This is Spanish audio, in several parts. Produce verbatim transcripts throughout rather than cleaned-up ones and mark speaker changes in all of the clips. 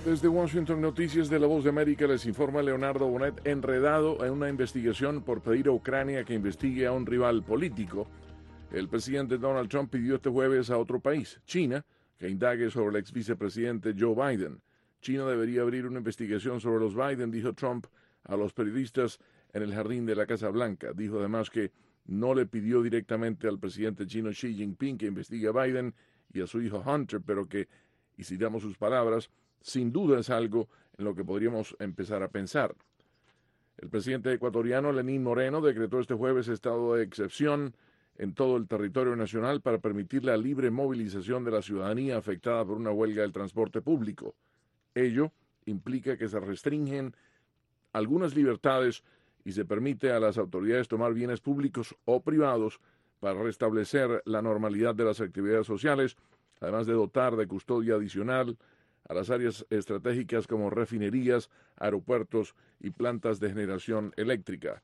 Speaker 1: Desde Washington, Noticias de la Voz de América, les informa Leonardo Bonet, enredado en una investigación por pedir a Ucrania que investigue a un rival político. El presidente Donald Trump pidió este jueves a otro país, China, que indague sobre el ex vicepresidente Joe Biden. China debería abrir una investigación sobre los Biden, dijo Trump a los periodistas en el jardín de la Casa Blanca. Dijo además que no le pidió directamente al presidente chino Xi Jinping que investigue a Biden y a su hijo Hunter, pero que, y citamos sus palabras, sin duda es algo en lo que podríamos empezar a pensar. El presidente ecuatoriano Lenín Moreno decretó este jueves estado de excepción en todo el territorio nacional para permitir la libre movilización de la ciudadanía afectada por una huelga del transporte público. Ello implica que se restringen algunas libertades y se permite a las autoridades tomar bienes públicos o privados para restablecer la normalidad de las actividades sociales, además de dotar de custodia adicional a las áreas estratégicas como refinerías, aeropuertos y plantas de generación eléctrica.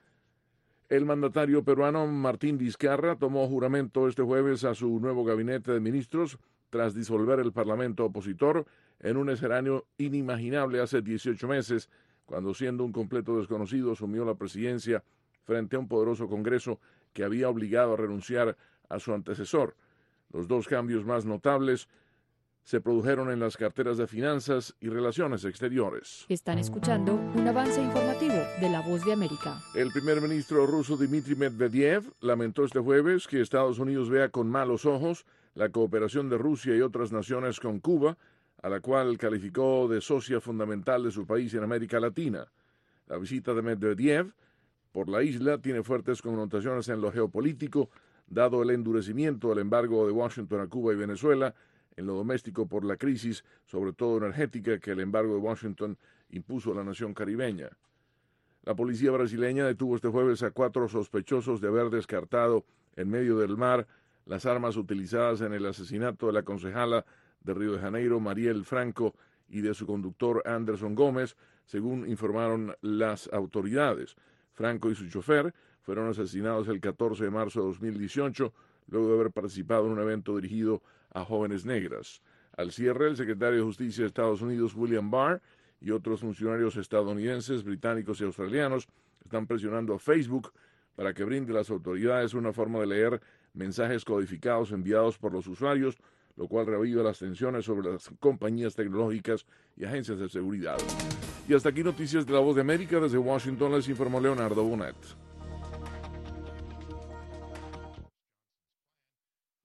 Speaker 1: El mandatario peruano Martín Vizcarra tomó juramento este jueves a su nuevo gabinete de ministros tras disolver el parlamento opositor en un escenario inimaginable hace dieciocho meses, cuando siendo un completo desconocido asumió la presidencia frente a un poderoso Congreso que había obligado a renunciar a su antecesor. Los dos cambios más notables se produjeron en las carteras de Finanzas y Relaciones Exteriores.
Speaker 2: Están escuchando un avance informativo de La Voz de América.
Speaker 1: El primer ministro ruso Dmitry Medvedev lamentó este jueves que Estados Unidos vea con malos ojos la cooperación de Rusia y otras naciones con Cuba, a la cual calificó de socia fundamental de su país en América Latina. La visita de Medvedev por la isla tiene fuertes connotaciones en lo geopolítico, dado el endurecimiento del embargo de Washington a Cuba y Venezuela, en lo doméstico por la crisis, sobre todo energética, que el embargo de Washington impuso a la nación caribeña. La policía brasileña detuvo este jueves a cuatro sospechosos de haber descartado en medio del mar las armas utilizadas en el asesinato de la concejala de Río de Janeiro, Mariel Franco, y de su conductor Anderson Gómez, según informaron las autoridades. Franco y su chofer fueron asesinados el catorce de marzo de dos mil dieciocho, luego de haber participado en un evento dirigido a jóvenes negras. Al cierre, el secretario de Justicia de Estados Unidos, William Barr, y otros funcionarios estadounidenses, británicos y australianos están presionando a Facebook para que brinde a las autoridades una forma de leer mensajes codificados enviados por los usuarios, lo cual reaviva las tensiones sobre las compañías tecnológicas y agencias de seguridad. Y hasta aquí Noticias de la Voz de América. Desde Washington les informó Leonardo Bonet.